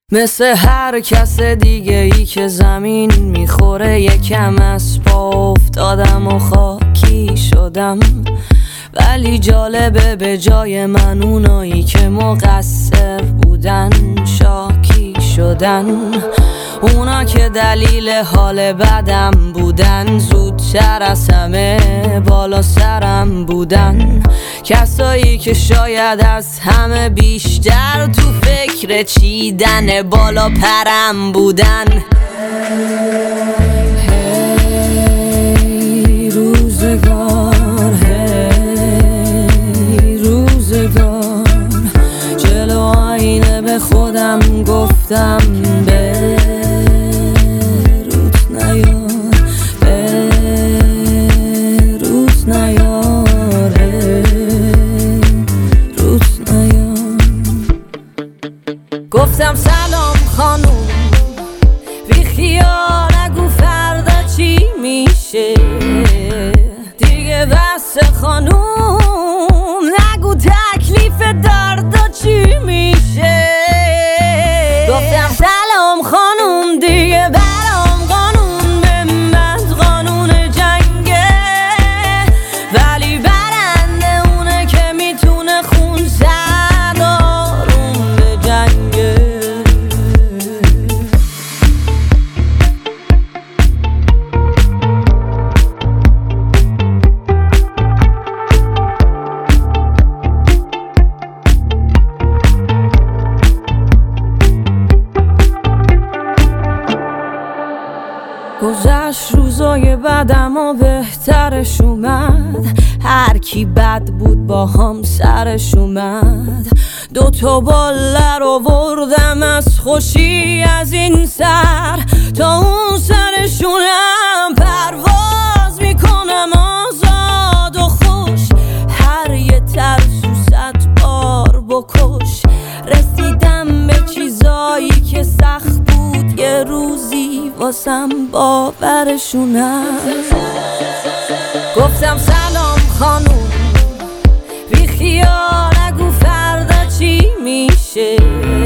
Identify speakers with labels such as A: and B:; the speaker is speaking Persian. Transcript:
A: مثل هر کس دیگه ای که زمین میخوره یکم از پا افتادم و خاکی شدم، ولی جالبه به جای من اونایی که مقصر بودن شاکی شدن. اونا که دلیل حال بدم بودن زودتر از همه بالا سرم بودن. کسایی که شاید از همه بیشتر تو فکر چیدن بالا پرم بودن. هی روزگار، هی روزگار، جلو آینه به خودم گفتم بروت نیار، بروت نیار، روت نیار. گفتم سلام خانوم، بی خیال نگو فردا چی میشه دیگه، بس خانوم نگو تکلیف دردا چی میشه. گفتم سلام خانوم، دیگه برام قانون به من قانون جنگه، ولی برنده اونه که میتونه خون زد آروم به جنگه. گذشت روزای بعدم و بهترش اومد، هر کی بد بود با هم سرش اومد. دوتا بالر آوردم از خوشی از این سر تا اون سرشونم، پرواز میکنم آزاد و خوش، هر یه ترسو 100 بار بکش. رسیدم به چیزایی که سخت بود یه روزی واسم باورشونم. گفتم سلام خانوم، بی خیال نگو فردا چی میشه